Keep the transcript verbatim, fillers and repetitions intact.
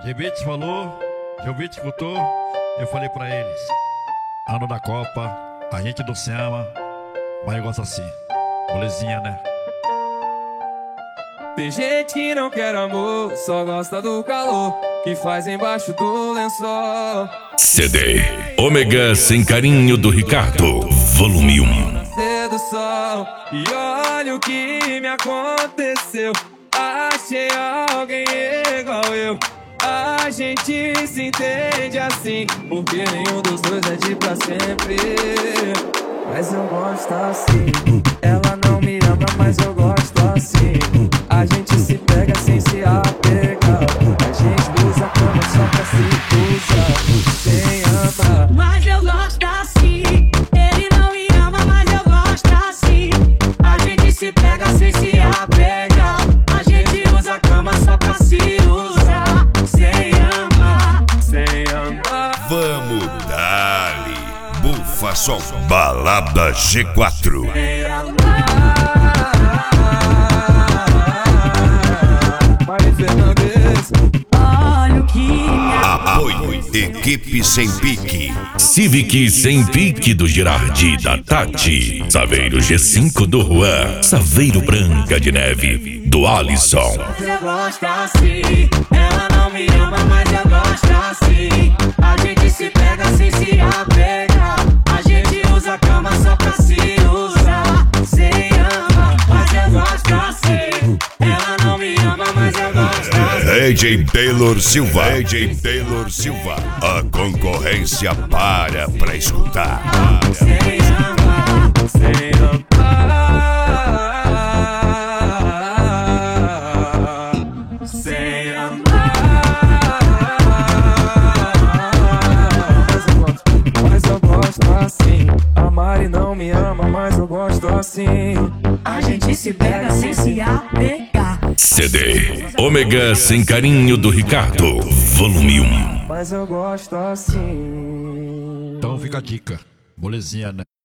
Gebete falou, Gebete escutou, eu falei pra eles: ano da Copa, a gente não se ama, mas eu gosto assim. Molezinha, né? Tem gente que não quer amor, só gosta do calor que faz embaixo do lençol. C D Ômega Sem Carinho do Ricardo, volume um. Nascer do sol, e olha o que me aconteceu. Achei alguém igual eu. A gente se entende assim, porque nenhum dos dois é de pra sempre. Mas eu gosto assim. Ela não me ama, mas eu gosto assim. A gente se pega sem se apegar. A gente usa como só pra se usar, sem amar. Mas eu gosto assim. Ele não me ama, mas eu gosto assim. A gente se pega sem se apegar. A gente usa a cama só pra se usar, sem amar, sem amar. Vamos dali, bufa som, balada G quatro. Sem amar. Mari Fernandes. olha o que me Apoio Equipe Sem Pique, Civic Sem Pique do Girardi da Tati, Saveiro G cinco do Juan, Saveiro Branca de Neve do Alisson. Mas eu gosto assim. Ela não me ama, mas eu gosto assim. A gente se pega sem se apegar. A gente usa a cama só pra se usar, sem amar. Mas eu gosto assim. Ela não me ama, mas eu gosto assim. A J Taylor Silva, A J Taylor Silva, a concorrência para pra escutar. Sem amar, Sem amar. Sem amar. Mas eu gosto assim. A Mari não me ama, mas eu gosto assim. a gente se pega sem se apegar. C D Ômega Sem Carinho do Ricardo, volume um. Mas eu gosto assim. Então fica a dica, molezinha, né?